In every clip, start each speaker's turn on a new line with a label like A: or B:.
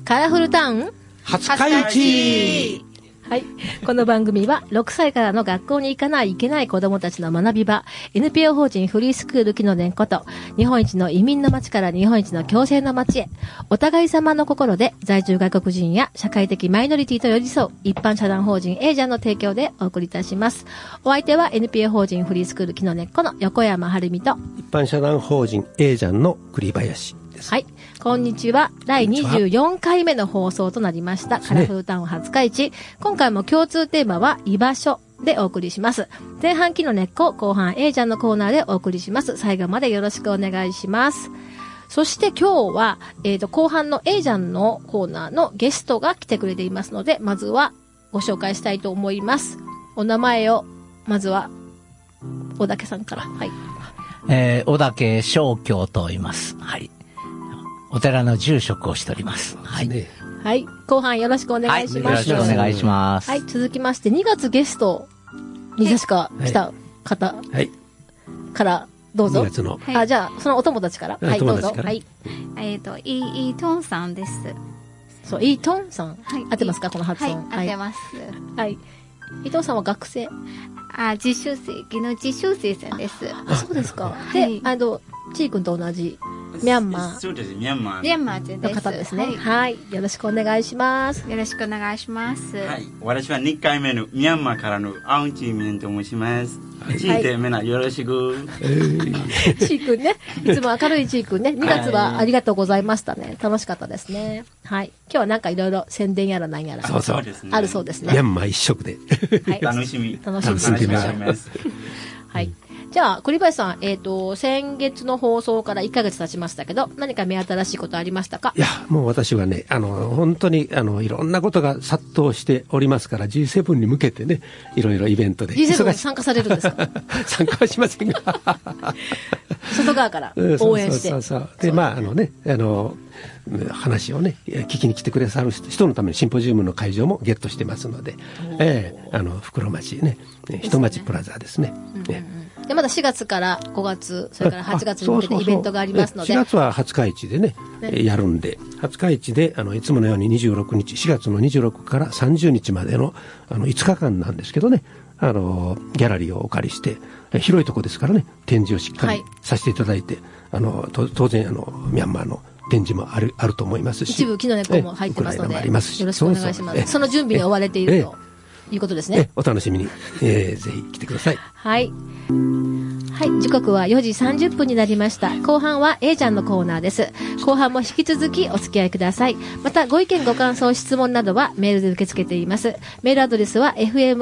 A: カラフルタウン
B: 廿日市。
A: はい。この番組は6歳からの学校に行かないけない子供たちの学び場、NPO 法人フリースクール木の根こと、日本一の移民の街から日本一の共生の街へ、お互い様の心で在住外国人や社会的マイノリティと寄り添う一般社団法人エージャンの提供でお送りいたします。お相手は NPO 法人フリースクール木の根っこの横山晴美と、
B: 一般社団法人エージャンの栗林。
A: はい。こんにちは。第24回目の放送となりました。カラフルタウン廿日市。今回も共通テーマは居場所でお送りします。前半木の根っこ、後半エージャンのコーナーでお送りします。最後までよろしくお願いします。そして今日は、後半のエージャンのコーナーのゲストが来てくれていますので、まずはご紹介したいと思います。お名前を、まずは、小竹さんから。はい。
C: 小竹正教と言います。はい。お寺の住職をしております。はい。
A: はい。後半よろしくお願いします。
C: よろしくお願いします。
A: はい。続きまして、2月ゲストに確か来た方からどうぞ。
B: 2月の。
A: あ、じゃあ、そのお友達から。はい、どうぞ。はい。
D: イトンさんです。
A: そう、イトンさん。
D: はい。
A: 合ってますかこの発音。
D: はい、合ってます。
A: はい。伊藤さんは学生？
D: 実習生、技能実習生さんです。
A: あ、そうですか。で、ちーくんと同じ。ミャンマー。
E: そうです、ミャンマー。
D: ミャンマー
A: の方ですね。はい。よろしくお願いします。
D: よろしくお願いします。
E: はい。私は2回目のミャンマーからのアウンチーミンと申します。チーテメナよろしく。
A: ちーくんね。いつも明るいちーくんね。2月はありがとうございましたね。楽しかったですね。はい。今日はなんかいろいろ宣伝やらなんやら。
B: そうそう。
A: あるそうですね。
B: ミャンマー一色で。
E: はい。楽しみ。
A: 楽しみます。はい。じゃあ、栗林さん、先月の放送から1ヶ月経ちましたけど、何か目新しいことありましたか？
B: いや、もう私はね、本当に、いろんなことが殺到しておりますから、G7 に向けてね、いろいろイベントで。
A: G7 に参加されるんですか？
B: 参加はしませんが。
A: 外側から応援して。
B: そう。で、まあ、話をね、聞きに来てくださる人のためにシンポジウムの会場もゲットしてますので、袋町ね、人町プラザですね。
A: で、まだ4月から5月、それから8月に向けてイベントがありますので。
B: 4月は廿日市でね、やるんで、廿日市で、いつものように26日、4月の26から30日までの、5日間なんですけどね、ギャラリーをお借りして、広いとこですからね、展示をしっかりさせていただいて、当然、ミャンマーの展示もあると思いますし。
A: 一部木の根っこも入ってますので、よろしくお願いします。
B: そう
A: その準備に追われているということですね。
B: お楽しみに、ぜひ来てください。
A: はい。はい、時刻は4時30分になりました。後半は A ちゃんのコーナーです。後半も引き続きお付き合いください。またご意見ご感想質問などはメールで受け付けています。メールアドレスは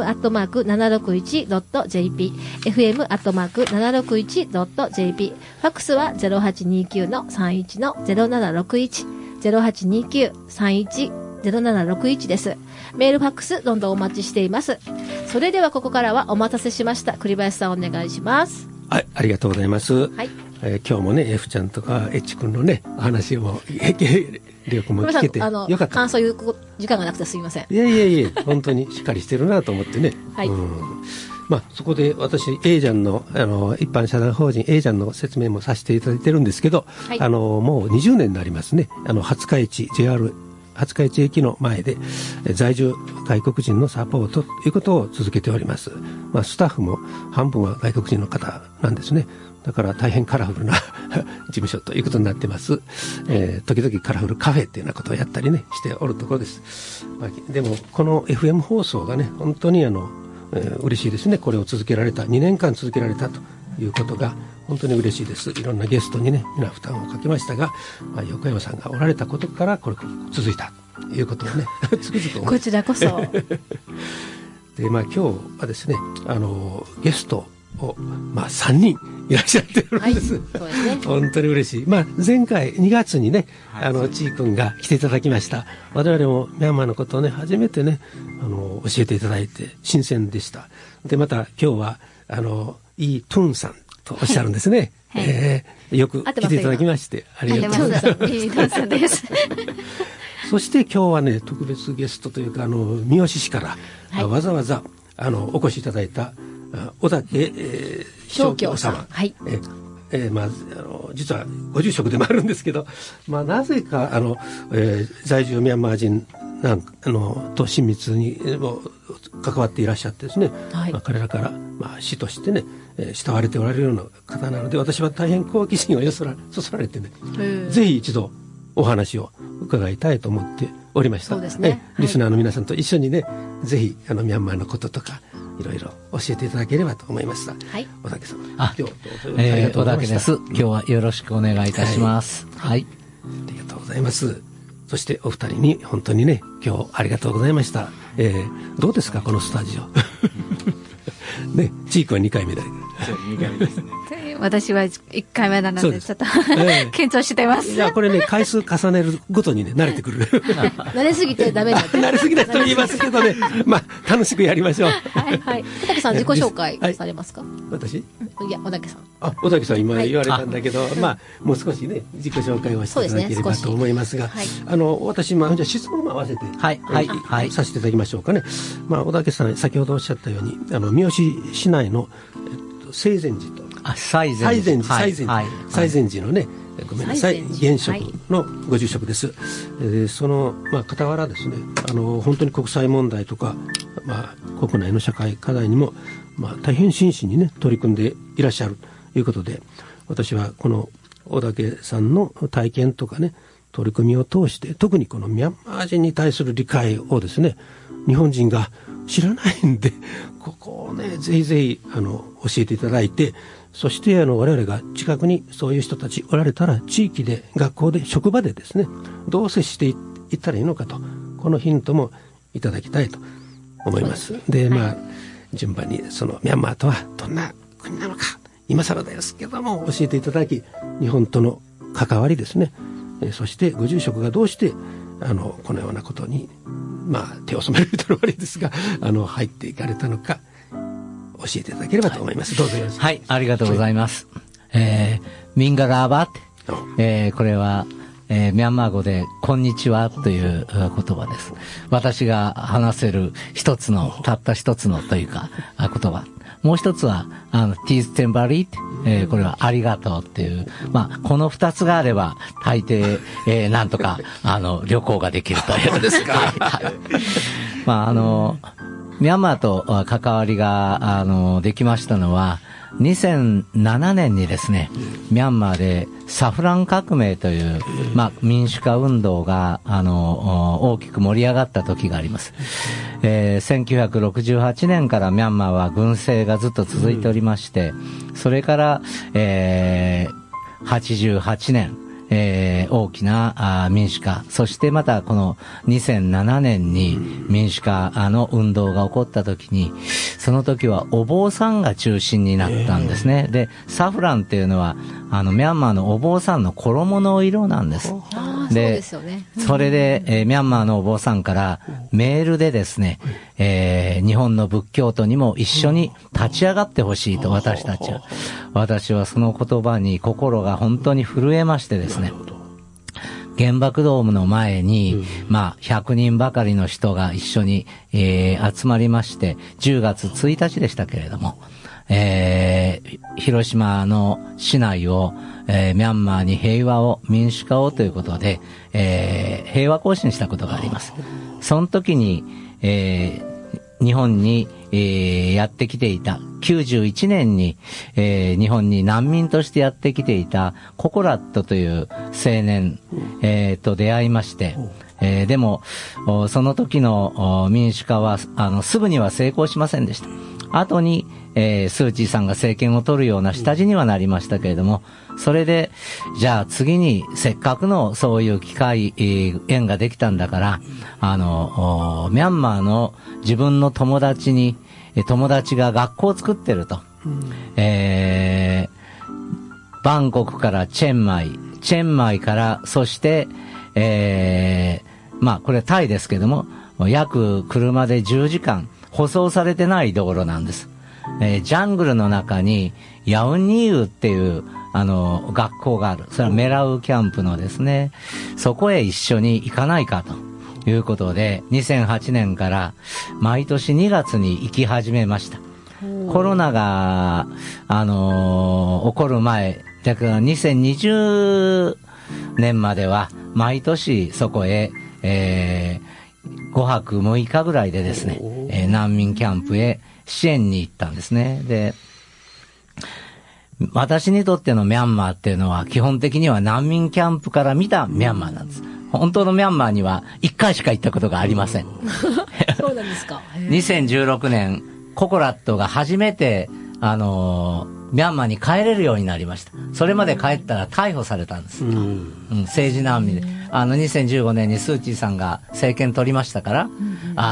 A: fm@761.jp fm@761.jp ファックスは 0829-31-0761 0829-31-0761 です。メールファックスどんどんお待ちしています。それではここからはお待たせしました栗林さんお願いします。
B: はい、ありがとうございます。はい。今日もね F ちゃんとか H 君のねお話をりょうくんも聞けてよかった。
A: 感想言う時間がなくてすみません。
B: いや本当にしっかりしてるなと思ってね。はい。まあ、そこで私、エージャンの、一般社団法人エージャンの説明もさせていただいてるんですけど、はい、もう20年になりますね。廿日市 JR 廿日市駅の前で在住外国人のサポートということを続けております。まあ、スタッフも半分は外国人の方なんですね。だから大変カラフルな事務所ということになってます。時々カラフルカフェっていうようなことをやったりねしておるところです。まあ、でもこの FM 放送がね本当に嬉しいですね。これを続けられた2年間続けられたということが本当に嬉しいです。いろんなゲストにね皆負担をかけましたが、まあ、横山さんがおられたことからこれ続いたということをねつくづく思
A: こちらこそ
B: で、まあ、今日はですねゲストを、まあ、3人いらっしゃってるんです、はい、そうですね、本当に嬉しい、まあ、前回2月にねちーくんが来ていただきました。我々もミャンマーのことをね初めてね教えていただいて新鮮でした。でまた今日はイ・トゥンさんとおっしゃるんですね、はい、よく来ていただきましてありがとうございます。イ・トゥンさんですそして今日はね特別ゲストというか三好市から、はい、わざわざお越しいただいた小竹正教様、はい、 実はご住職でもあるんですけど、なぜか在住ミャンマー人と親密に関わっていらっしゃってですね、はい、彼らから、師としてね、慕われておられるような方なので、私は大変好奇心をそそられてね、ぜひ一度お話を伺いたいと思っておりました。
A: そうですね、
B: リスナーの皆さんと一緒にね、ぜひミャンマーのこととかいろいろ教えていただければと思いました。
A: はい、
B: 小竹さん、
C: 今日ありがとうございました。小竹です。今日はよろしくお願いいたします。はい、
B: ありがとうございます。そしてお二人に本当にね、今日ありがとうございました。どうですかこのスタジオね、チークは2回目だけど
E: 2回目ですね。
D: 私は1回目なのでちょっと緊張してます。
B: いや、これね、回数重ねるごとにね、慣れてくる。
A: 慣れすぎてダメだって。
B: 慣れすぎた人言いますけどね、楽しくやりましょう。
A: はいはい。小竹さん、自己紹介されますか？
B: 私？い
A: や、小竹さん。
B: 小竹さん今言われたんだけど、もう少しね、自己紹介をしていただければと思いますが、私、じゃあ質問も合わせて、させていただきましょうかね。小竹さん、先ほどおっしゃったように、三好市内の西禅寺と、西禅寺のね、ごめんなさい、現職のご住職です。その傍らですね、本当に国際問題とか、国内の社会課題にも、大変真摯にね取り組んでいらっしゃるということで、私はこの小竹さんの体験とかね、取り組みを通して、特にこのミャンマー人に対する理解をですね、日本人が知らないんで、ここをね、ぜひぜひ教えていただいて、そして我々が近くにそういう人たちおられたら、地域で、学校で、職場でですね、どう接していったらいいのかと、このヒントもいただきたいと思います。で、順番にそのミャンマーとはどんな国なのか、今更ですけども教えていただき、日本との関わりですね、そしてご住職がどうしてこのようなことに手を染めるというのは悪いですが、入っていかれたのか教えていただければと思います。どうぞよろしく。
C: はい、ありがとうございます。ミンガラーバってこれはミャンマー語でこんにちはという言葉です。私が話せるたった一つのというか言葉。もう一つはティーステンバリー、これはありがとうっていう、この二つがあれば大抵、なんとか旅行ができるというですか。ミャンマーと関わりができましたのは2007年にですね、ミャンマーでサフラン革命という、民主化運動が大きく盛り上がった時があります。1968年からミャンマーは軍政がずっと続いておりまして、それから、88年、大きな民主化、そしてまたこの2007年に民主化の運動が起こった時に、その時はお坊さんが中心になったんですね。で、サフランっていうのはミャンマーのお坊さんの衣の色なんです。で、それで、ミャンマーのお坊さんからメールでですね、日本の仏教徒にも一緒に立ち上がってほしいと、私はその言葉に心が本当に震えましてですね、原爆ドームの前に、100人ばかりの人が一緒に、集まりまして、10月1日でしたけれども、広島の市内を、ミャンマーに平和を、民主化をということで、平和行進したことがあります。その時に、日本に、やってきていた、91年に、日本に難民としてやってきていたココラットという青年、と出会いまして、でも、その時の民主化は、すぐには成功しませんでした。後に、スー・チーさんが政権を取るような下地にはなりましたけれども、それで、じゃあ次にせっかくのそういう機会、縁ができたんだから、ミャンマーの自分の友達が学校を作ってると。バンコクからチェンマイから、そして、これタイですけども、約車で10時間、舗装されてない道路なんです。ジャングルの中にヤウニーウっていう学校がある。それはメラウキャンプのですね、そこへ一緒に行かないかということで、2008年から毎年2月に行き始めました。コロナが起こる前だから2020年までは毎年そこへ、5泊6日ぐらいでですね、難民キャンプへ支援に行ったんですね。で、私にとってのミャンマーっていうのは基本的には難民キャンプから見たミャンマーなんです。本当のミャンマーには1回しか行ったことがありません。
A: そうなんですか。
C: 2016年、ココラットが初めて、ミャンマーに帰れるようになりました。それまで帰ったら逮捕されたんです。政治難民で。2015年にスーチーさんが政権取りましたから、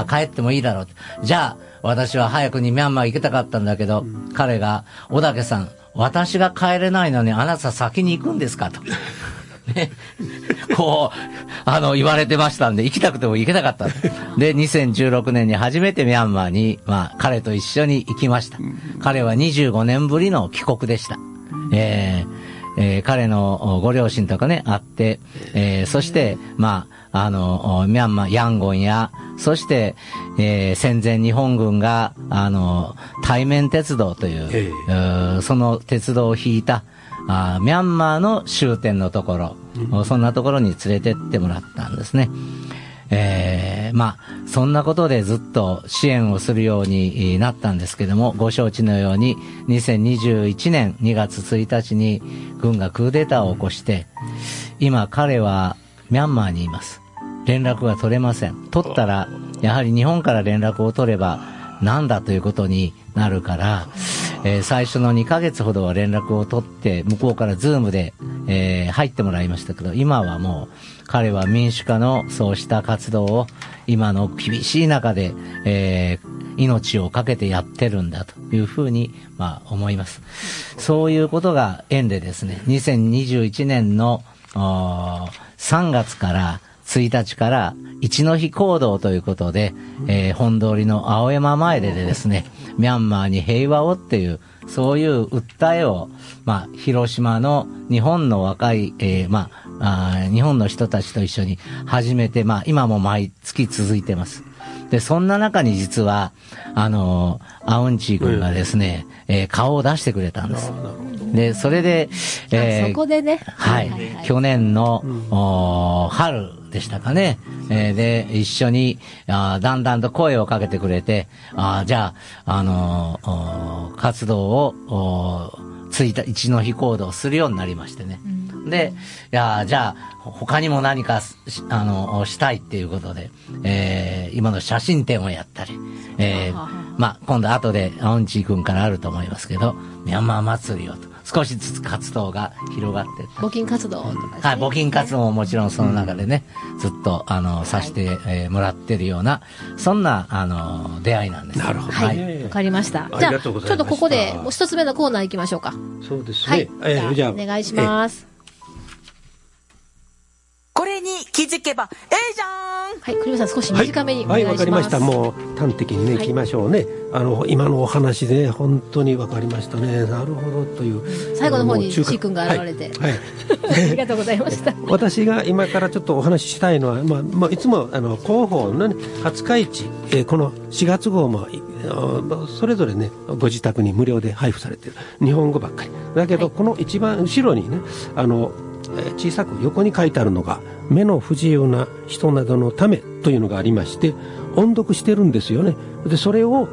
C: 帰ってもいいだろう。じゃあ、私は早くにミャンマー行きたかったんだけど、彼が、小竹さん、私が帰れないのにあなた先に行くんですかと。ね。こう、言われてましたんで、行きたくても行けなかった。で、2016年に初めてミャンマーに、彼と一緒に行きました。彼は25年ぶりの帰国でした。彼のご両親とかね、会って、そして、ミャンマー、ヤンゴンや、そして、戦前日本軍が、対面鉄道という、その鉄道を引いた、ミャンマーの終点のところ、そんなところに連れてってもらったんですね。そんなことでずっと支援をするようになったんですけども、ご承知のように、2021年2月1日に軍がクーデターを起こして、今彼はミャンマーにいます。連絡が取れません。取ったら、やはり日本から連絡を取れば、なんだということになるから、最初の2ヶ月ほどは連絡を取って、向こうからズームで、入ってもらいましたけど、今はもう、彼は民主化のそうした活動を、今の厳しい中で、命を懸けてやってるんだというふうに、思います。そういうことが縁でですね、2021年の3月から1日から一の日行動ということで、本通りの青山前でですね、ミャンマーに平和をっていう、そういう訴えを、広島の日本の若い、日本の人たちと一緒に始めて、今も毎月続いてます。で、そんな中に実は、アウンチー君がですね、顔を出してくれたんです。で、それで、
A: そこでね。
C: はい。去年の、春でしたかね。で、一緒に、だんだんと声をかけてくれて、じゃあ、活動を、一の日行動するようになりましてね。で、じゃあ、他にも何か、したいっていうことで、今の写真展をやったり、今度後で、アウンチー君からあると思いますけど、ミャンマー祭りをと。少しずつ活動が広がって
A: 募金活動とかですね。
C: はい、募金活動ももちろんその中でね、ずっと、させて、もらってるような、そんな、出会いなんです。
B: なるほど。
A: はい。わかりました。じゃあ、ちょっとここで、もう一つ目のコーナー行きましょうか。
B: そうですね。
A: はい。じゃあ、お願いします。
F: これに気づけば、じゃん。
A: はい、栗山さん少し短めにお願いします。
B: はい、わかりました。もう端的にね、聞きましょうね。今のお話で、本当にわかりましたね。なるほどという。
A: 最後の方に C 君が現れて。はい。ありがとうございました。
B: 私が今からちょっとお話ししたいのは、いつも、広報のね、廿日市、この4月号も、それぞれね、ご自宅に無料で配布されている。日本語ばっかり。だけど、この一番後ろにね、小さく横に書いてあるのが目の不自由な人などのためというのがありまして、音読してるんですよね。でそれを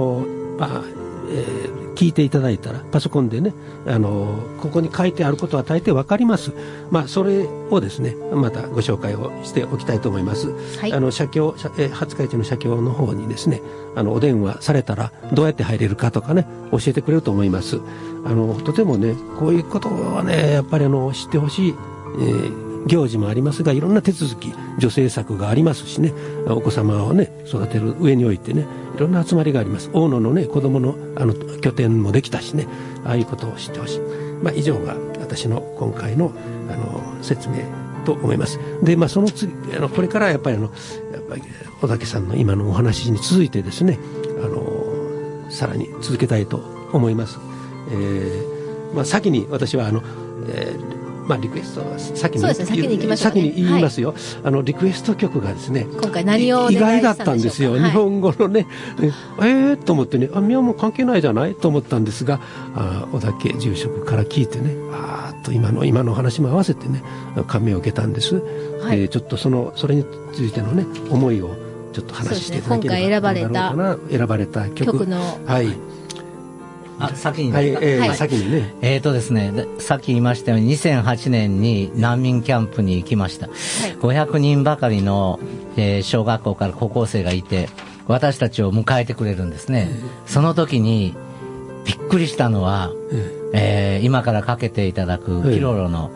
B: 聞いていただいたらパソコンでね、ここに書いてあることは大抵わかります。それをですねまたご紹介をしておきたいと思います。はい、社協、廿日市の社協の方にですねお電話されたらどうやって入れるかとかね教えてくれると思います。とてもねこういうことはねやっぱり知ってほしい、行事もありますが、いろんな手続き助成策がありますしね、お子様をね育てる上においてねいろんな集まりがあります。大野のね子供の拠点もできたしね、ああいうことを知ってほしい。以上が私の今回の説明と思います。でその次これからやっぱり小竹さんの今のお話に続いてですねさらに続けたいと思います。先に私はリクエストは先に
A: そうですね、先に行きましょうね。
B: 先に言いますよ、リクエスト曲がですね、
A: 今回何をお願いしたんでしょうか。
B: 意外だったんですよ、
A: はい、
B: 日本語のね、と思ってね、ミャンマー関係ないじゃないと思ったんですが、小田家住職から聞いてね、今の話も合わせてね、感銘を受けたんです。はい、ちょっとそれについてのね、思いをちょっと話していただければ、
A: 今回選ばれた
B: 曲
A: の、
B: はい。
C: 先にですか。
B: 先にね。
C: ですね、さっき言いましたように、2008年に難民キャンプに行きました。はい、500人ばかりの、小学校から高校生がいて、私たちを迎えてくれるんですね。その時に、びっくりしたのは、今からかけていただくキロロの、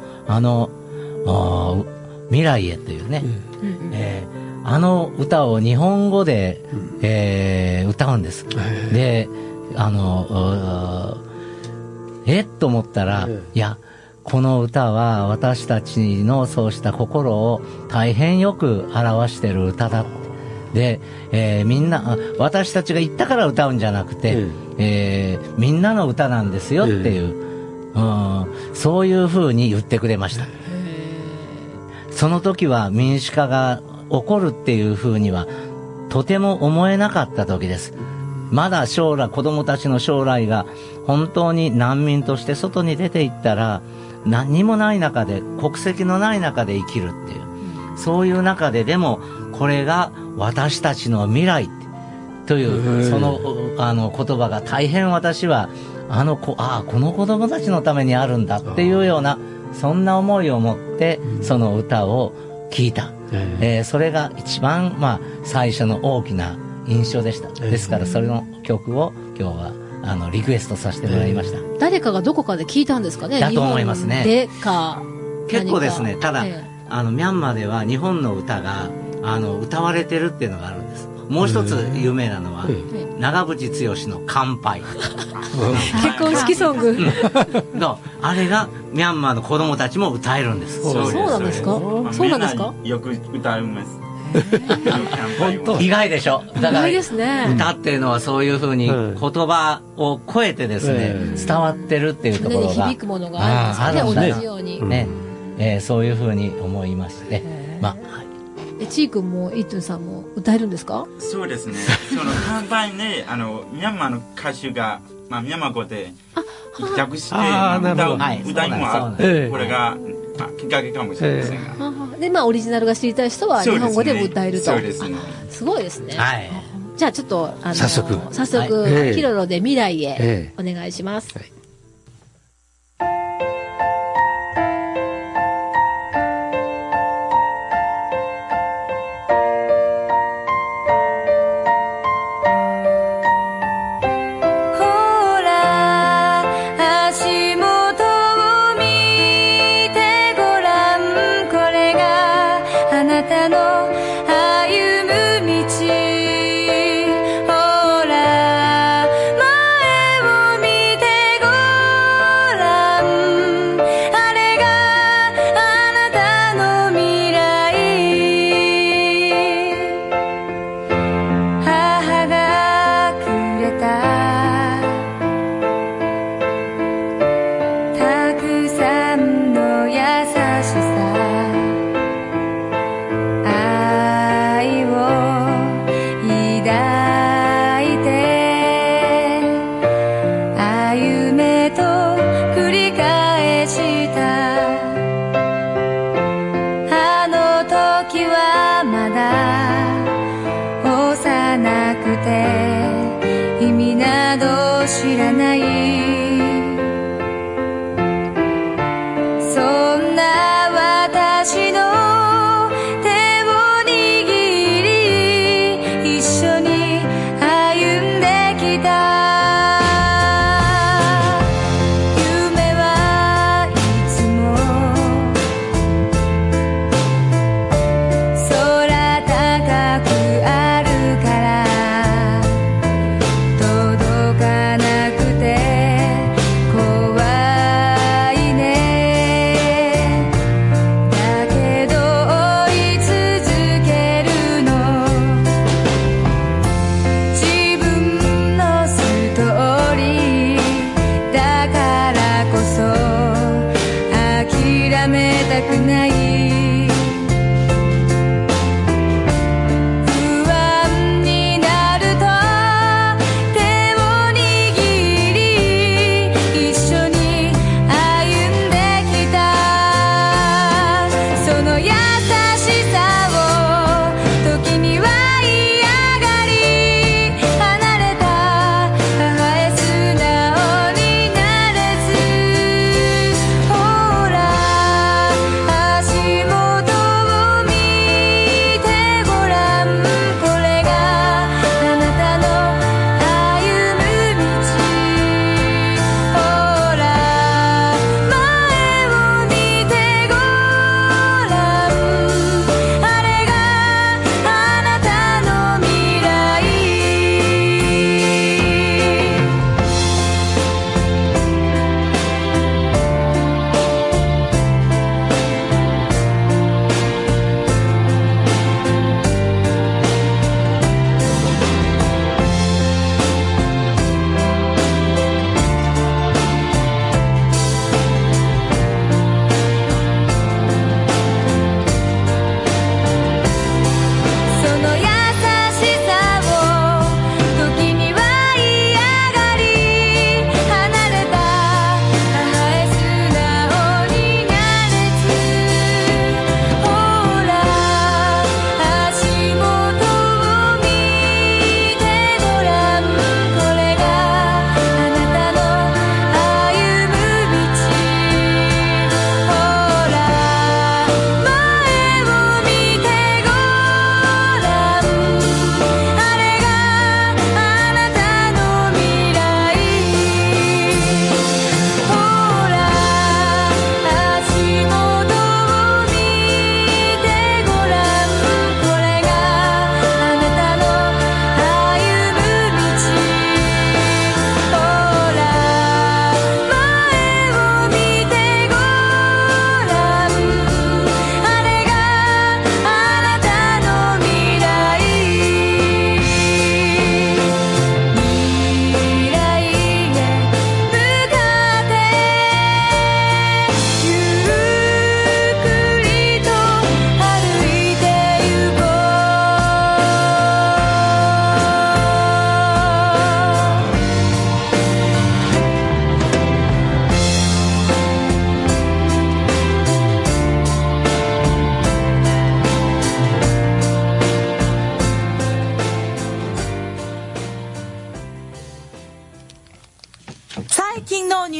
C: 未来へというね、あの歌を日本語で、歌うんです。で、と思ったら、いや、この歌は私たちのそうした心を大変よく表している歌だ。で、みんな、私たちが言ったから歌うんじゃなくて、みんなの歌なんですよっていう、そういうふうに言ってくれました。その時は民主化が起こるっていうふうにはとても思えなかった時です。まだ将来、子供たちの将来が本当に難民として外に出ていったら、何にもない中で、国籍のない中で生きるっていう、そういう中ででも、これが私たちの未来という、その、言葉が大変私は、この子供たちのためにあるんだっていうような、そんな思いを持って、その歌を聴いた。それが一番、最初の大きな印象でした。ですから、それの曲を今日は、リクエストさせてもらいました。
A: 誰かがどこかで聞いたんですかね。
C: だと思いますね。結構ですね、ただ、ミャンマーでは日本の歌が、歌われてるっていうのがあるんです。もう一つ有名なのは、長渕剛の乾杯。
A: 結婚式ソング。
C: あれがミャンマーの子供たちも歌えるんです。
A: そうなんですか。そうなんですか。
E: よく歌います。
C: 意外でしょ。
A: だから
C: 歌っていうのはそういうふうに言葉を超えてですね、伝わってるっていうところが
A: 響くものがあるんですね。同じように
C: ね、そういうふうに思いまして、
A: ちーくんもイートゥンさんも歌えるんですか。
E: そうですね。その乾杯ね、ミャンマーの歌手がミャンマー語で訳して歌いもあって、これがきっかけかもしれませんが。
A: で、オリジナルが知りたい人は日本語でも歌えると。
E: そうですね。
A: すごいですね。
E: はい。
A: じゃあちょっと
B: 早速
A: キロロで未来へお願いします。
G: 空高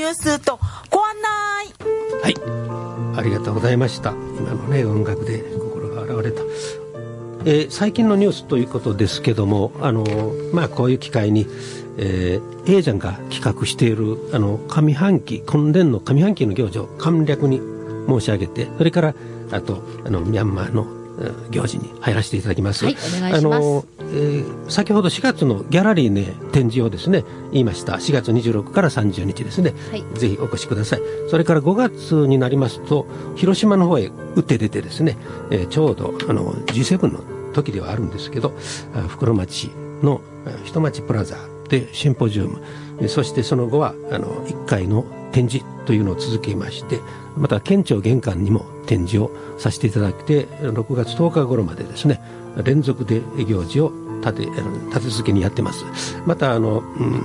F: ュースとご案内。
B: はい、ありがとうございました。今のね、音楽で心が現れた。最近のニュースということですけども、こういう機会に、A ジャンが企画している上半期、今年の上半期の行事を簡略に申し上げて、それからあとミャンマーの行事に入らせていただきます。
A: はい、お願いします。
B: 先ほど4月のギャラリーね展示をですね言いました。4月26から30日ですね、はい、ぜひお越しください。それから5月になりますと広島の方へ打って出てですね、ちょうどG7 の時ではあるんですけど、袋町の人町プラザでシンポジウム、そしてその後は1回の展示というのを続けまして、また県庁玄関にも展示をさせていただいて、6月10日頃までですね連続で行事を立て続けにやってます。また5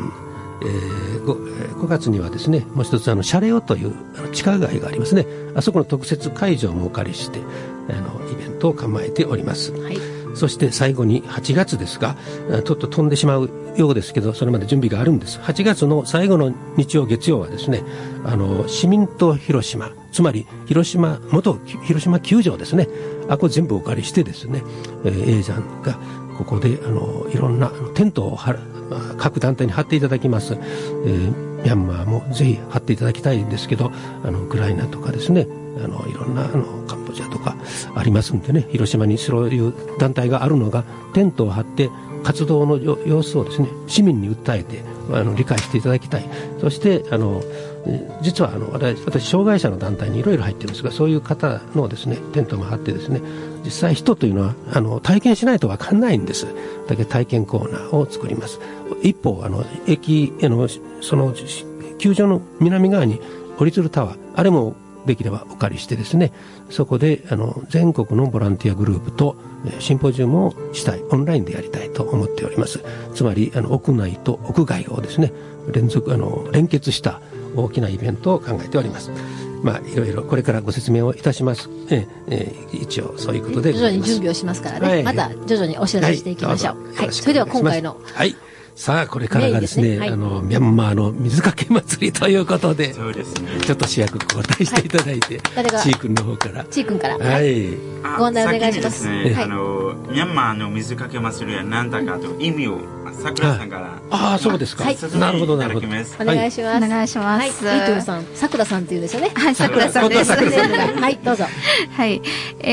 B: 月にはですねもう一つシャレオという地下街がありますね。あそこの特設会場もお借りしてイベントを構えております。はい、そして最後に8月ですが、ちょっと飛んでしまうようですけどそれまで準備があるんです。8月の最後の日曜月曜はですね市民党広島、つまり元広島球場ですね、これ全部お借りしてですね、A ジャンがここでいろんなテントを各団体に張っていただきます。ミャンマーもぜひ張っていただきたいんですけど、ウクライナとかですねいろんなカンボジアとかありますんでね、広島にそういう団体があるのがテントを張って活動の様子をですね市民に訴えて理解していただきたい。そして実は私障害者の団体にいろいろ入ってるんですが、そういう方のですねテントも張ってですね、実際人というのは体験しないと分かんないんです。だけど体験コーナーを作ります。一方駅その球場の南側に降り鶴タワー、あれもできればお借りしてですね、そこで全国のボランティアグループとシンポジウムをしたい、オンラインでやりたいと思っております。つまり屋内と屋外をですね連結した大きなイベントを考えております。いろいろこれからご説明をいたします。一応そういうことで
A: 徐々に準備をしますからね、また徐々にお知らせしていきましょう。はい、それでは今回の
B: さあこれからがですね、ミャンマーの水かけ祭りということで、そうですね、ちょっと主役交代していただいて、誰がチー君の方から、
A: チー君から、
B: はい、
A: ご案内お願いします。
E: ミャンマーの水かけ祭りは何だかと意味を桜さんから、
B: そうですか、なるほどなるほど、
A: お願いします。お願いします。はい、伊藤さん、桜さんっていうんですよね。
D: はい、桜さんです。
A: はい、どうぞ。
D: はい、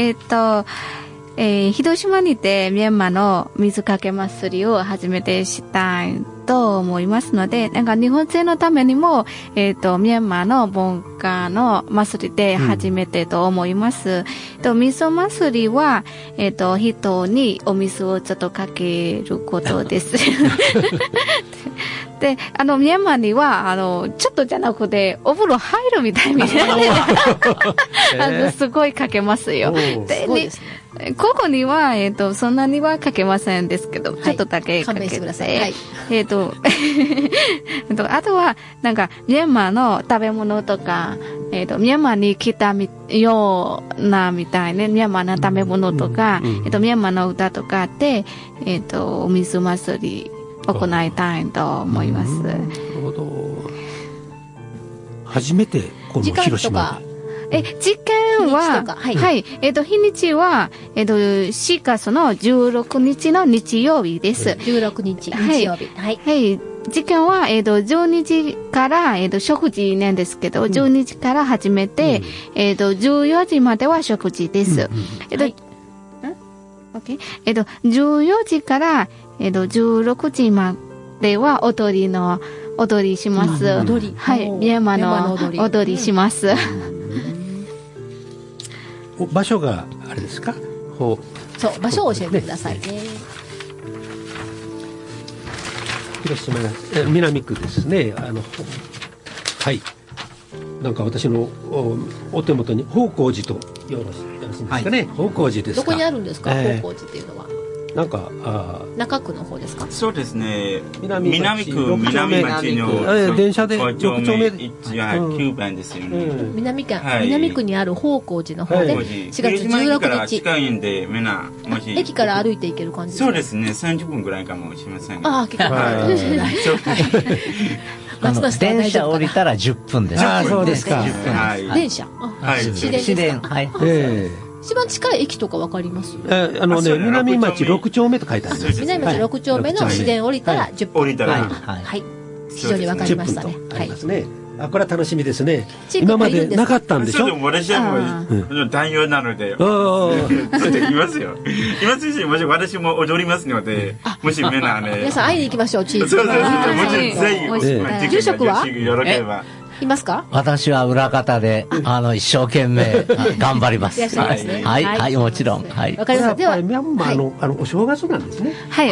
D: 広島にてミャンマーの水かけ祭りを初めてしたいと思いますので、日本人のためにも、ミャンマーの文化の祭りで初めてと思います。水祭りは、人にお水をちょっとかけることです。で、ミャンマーには、ちょっとじゃなくて、お風呂入るみたいに、すごいかけますよ。で、ここには、そんなにはかけませんですけど、ちょっとだけかけて、あとは、ミャンマーの食べ物とか、ミャンマーに来たようなみたいね、ミャンマーの食べ物とか、ミャンマーの歌とかで、お水祭り、行いたいと思います。なるほど。
B: 初めてこの広島
D: で。時間は、はい、日にちは、4月の16日の日曜日です。
A: 16日、日曜日。
D: はい。はい。時間は、12時から、食事なんですけど、12時から始めて、14時までは食事です。14時から、16時までは踊りします。はい、ミャンマーの踊りします。
B: 場所があれですか？
A: そう、場所を教えてくださいね。
B: 広島南区ですね。はい。なんか私のお手元に宝光寺とよろしいですかね。宝光寺ですか。
A: どこにあるんですか？宝光寺っていうのは。
B: なんか
A: 中区の方ですか？
E: そうですね。南区南町の
B: 電車で
E: 6丁目9番ですよね。
A: 南区にある宝光寺の方で4月16日。
E: 近いんでみんなもし
A: 駅から歩いていける感じですか？
E: そうですね。30分ぐらいかもしれません。
A: 結構
C: 電車降りたら10分です。
B: ああ、そうですか。
A: 電車。
C: 市電。はい。
A: 一番近い駅とかわかります？
B: 南町6丁目と書いてあります。
A: 南町6丁目の市電降りたら10分。
E: 降りたら。
A: はい。非常にわかりましたね。
B: ありますね。これは楽しみですね。今までなかったんでしょ。
E: でも私はもう男優なので、いますよ。今ついもし私も踊りますので、もし皆
A: さん会いに行きましょう。チーズ。
E: そうそうそう。ぜひ。
A: 住職は？
E: よろしければ。
A: いますか？
C: 私は裏方で、一生懸命頑張ります。はい、はい、もちろん。はい。
A: わかりました。では、
B: ミャンマーのお正月なんですね。
A: はい。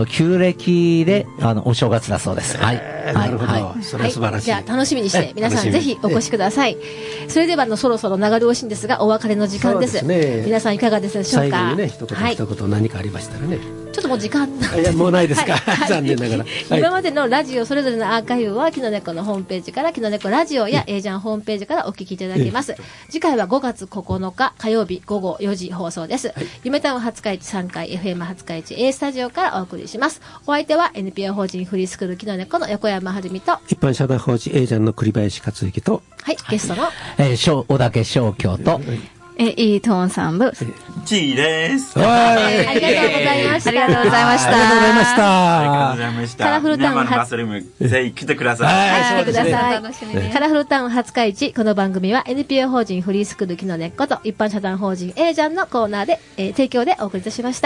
C: 旧暦で、お正月だそうです。はい。
B: なるほど。それは素晴らしい。
A: じゃあ、楽しみにして、皆さんぜひお越しください。それでは、そろそろ流れ惜しいんですが、お別れの時間です。皆さんいかがですでしょうか？
B: 最後にね、一言何かありましたらね。
A: ちょっともう時間
B: いや、もうないですか。残念ながら。
A: 今までのラジオそれぞれのアーカイブは、キノネコのホームページから、キノネコラジオやエージャンホームページからお聞きいただけます。次回は5月9日火曜日午後4時放送です。夢タウン廿日市3階 FM 廿日市 A スタジオからお送りします。お相手は NPO 法人フリースクールキノネコの横山はるみと、
B: 一般社団法人エージャンの栗林克之と、
A: はい、ゲストの、
C: 小竹正京と、
D: イートンさん部。
E: チーです。
A: ありがとうございました。
D: ありがとうございました。
B: ありがとうございました。
E: ありがとうございました。
A: カラフルタウン
E: 初日もぜひ来てください。
A: はい、来てください。カラフルタウン廿日市。この番組は NPO 法人フリースクールキノネコと一般社団法人エージャンのコーナーで、提供でお送りいたしました。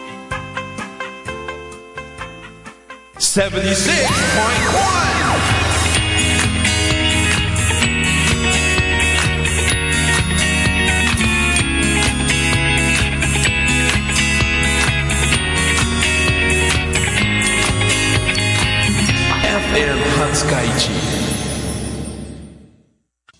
G: 76.1